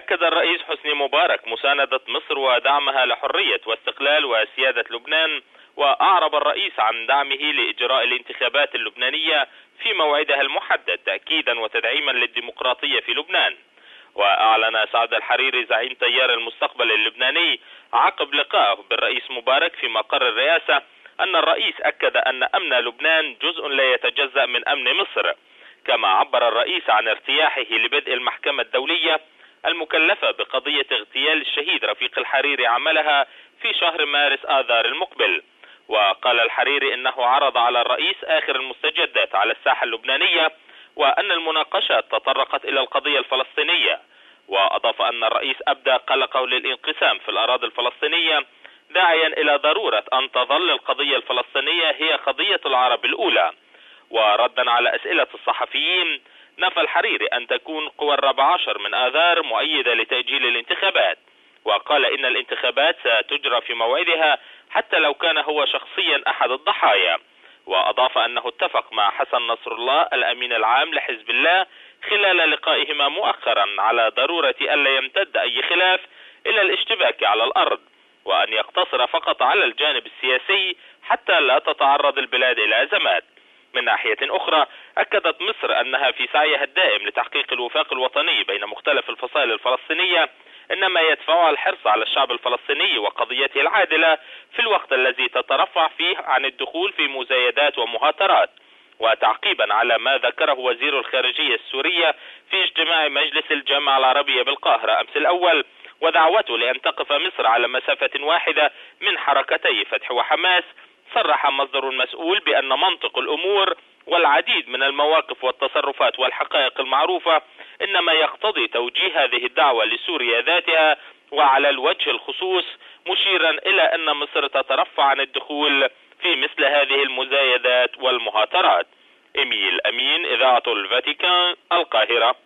أكد الرئيس حسني مبارك مساندة مصر ودعمها لحرية واستقلال وسيادة لبنان، وأعرب الرئيس عن دعمه لإجراء الانتخابات اللبنانية في موعدها المحدد تأكيدا وتدعيما للديمقراطية في لبنان. وأعلن سعد الحريري زعيم تيار المستقبل اللبناني عقب لقائه بالرئيس مبارك في مقر الرئاسة أن الرئيس أكد أن أمن لبنان جزء لا يتجزأ من أمن مصر. كما عبر الرئيس عن ارتياحه لبدء المحكمة الدولية المكلفة بقضية اغتيال الشهيد رفيق الحريري عملها في شهر مارس آذار المقبل. وقال الحريري إنه عرض على الرئيس آخر المستجدات على الساحة اللبنانية، وأن المناقشات تطرقت إلى القضية الفلسطينية. وأضاف أن الرئيس أبدى قلقه للانقسام في الأراضي الفلسطينية، داعيا إلى ضرورة أن تظل القضية الفلسطينية هي قضية العرب الأولى. وردا على أسئلة الصحفيين، نفى الحريري أن تكون قوى 14 من آذار مؤيدة لتأجيل الانتخابات، وقال إن الانتخابات ستجرى في موعدها حتى لو كان هو شخصيا أحد الضحايا. وأضاف أنه اتفق مع حسن نصر الله الأمين العام لحزب الله خلال لقائهما مؤخرا على ضرورة ألا يمتد أي خلاف إلى الاشتباك على الأرض، وأن يقتصر فقط على الجانب السياسي حتى لا تتعرض البلاد إلى أزمات. من ناحية أخرى، أكدت مصر أنها في سعيها الدائم لتحقيق الوفاق الوطني بين مختلف الفصائل الفلسطينية، إنما يدفعها الحرص على الشعب الفلسطيني وقضيته العادلة في الوقت الذي تترفع فيه عن الدخول في مزايدات ومهاترات. وتعقيبا على ما ذكره وزير الخارجية السورية في اجتماع مجلس الجامعة العربية بالقاهرة أمس الأول، ودعوته لأن تقف مصر على مسافة واحدة من حركتي فتح وحماس، صرح مصدر مسؤول بأن منطق الأمور والعديد من المواقف والتصرفات والحقائق المعروفة إنما يقتضي توجيه هذه الدعوة لسوريا ذاتها وعلى الوجه الخصوص، مشيرا إلى أن مصر تترفع عن الدخول في مثل هذه المزايدات والمهاترات. إيميل أمين، إذاعة الفاتيكان، القاهرة.